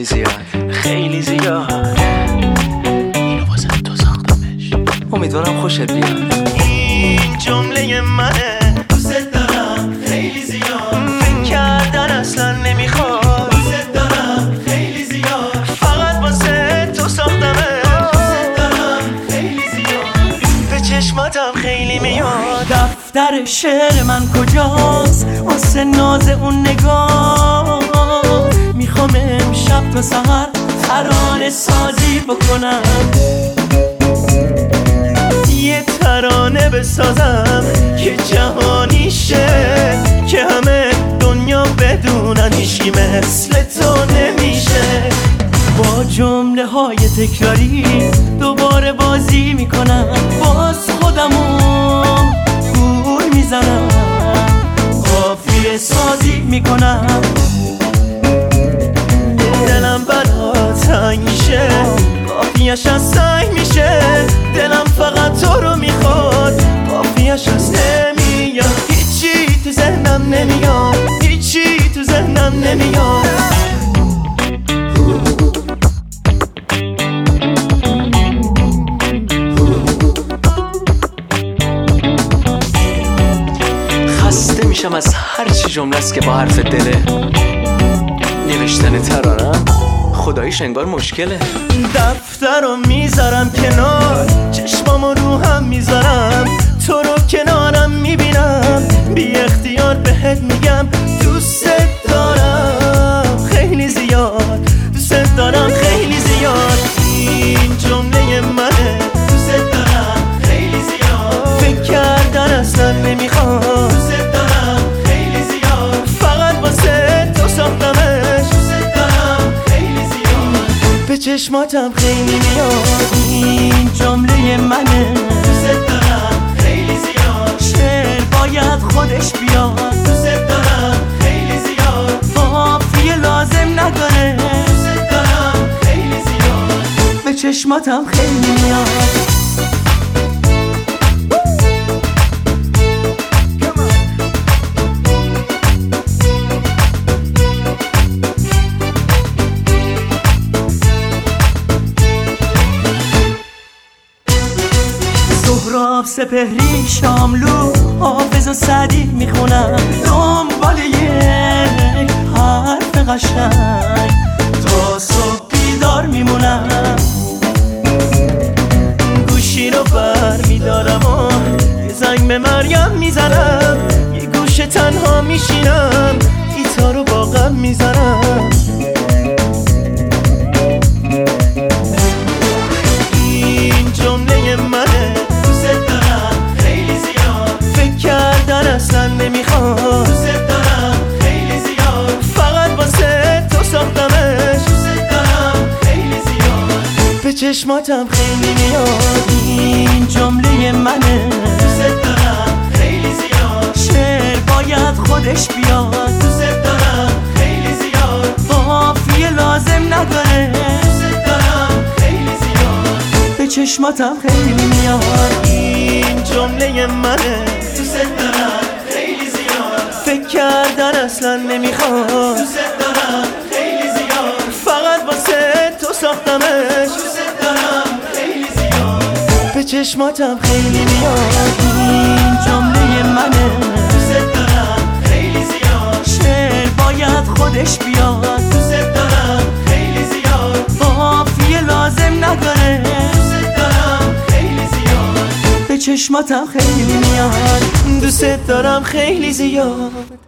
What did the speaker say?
زیاد، خیلی زیاد. اینو واسه تو ساختمش، امیدوارم خوشت بیاد. این جمله منه، دوست دارم خیلی زیاد. فکر کردن اصلا نمیخواد، دوست دارم خیلی زیاد. فقط واسه تو ساختمش، دوست دارم خیلی زیاد. به چشماتم خیلی میاد. دفتر شعر من کجاست واسه ناز اون نگاه؟ میخوام امشب تا سحر ترانه سازی بکنم، یه ترانه بسازم که جهانی شه، که همه دنیا بدونن هیچی مثل تو نمیشه. با جمله های تکراری دوباره بازی میکنم، باز خودمون گول میزنم، قافیه سازی میکنم. دلم برا تنگ میشه، قافیه‌اش از سنگ میشه. دلم فقط تو رو میخواد، قافیه‌اش از نمیاد. هیچی تو ذهنم نمیاد، هیچی تو ذهنم نمیاد. خسته میشم از هر چی جمله است که با حرف دله. نوشتن ترانه خداییش انگار مشکله. دفتر رو میذارم کنار، چشمامو رو هم میذارم، تو رو کنارم میبینم. بی اختیار بهت میگم دوست دارم خیلی زیاد، دوست دارم خیلی زیاد. این جمله منه، دوست دارم خیلی زیاد. فکر کردن اصلا نمیخوام، دوست دارم خیلی زیاد. فقط واسه تو ساختمش، دوست دارم خیلی زیاد. به چشماتم خیلی میاد. این جمله منه، دوست دارم خیلی زیاد. شعر باید خودش بیاد، دوست دارم خیلی زیاد. قافیه لازم نداره، دوست دارم خیلی زیاد. به چشماتم خیلی میاد. سهراب سپهری شاملو حافظ و سعدی میخونم، دنبال یک حرف قشنگ تا صبح بیدار میمونم. گوشی رو بر میدارم و یه زنگ به مریم میزنم، یه گوشه تنها میشینم، گیتار رو با غم میزنم. این جمله منه، اصلا نمیخوام، دوست دارم خیلی زیاد. فقط واسه تو ساختمش، دوست دارم خیلی زیاد. به چشماتم خیلی میاد. این جمله منه، دوست دارم خیلی زیاد. شعر باید خودش بیاد، دوست دارم خیلی زیاد. قافیه لازم نداره، دوست دارم خیلی زیاد. به چشماتم خیلی میاد. این جمله منه، دوست دارم خیلی زیاد. فکر کردن اصلا نمیخواد، دوست دارم خیلی زیاد. فقط واسه تو ساختمش، دوست دارم خیلی زیاد. به چشماتم خیلی میاد. این جمله منه، دوست دارم خیلی زیاد. شعر باید خودش بیاد، دوست دارم خیلی زیاد. قافیه لازم نداره، دوست دارم خیلی زیاد. به چشماتم خیلی میاد، دوست دارم خیلی زیاد.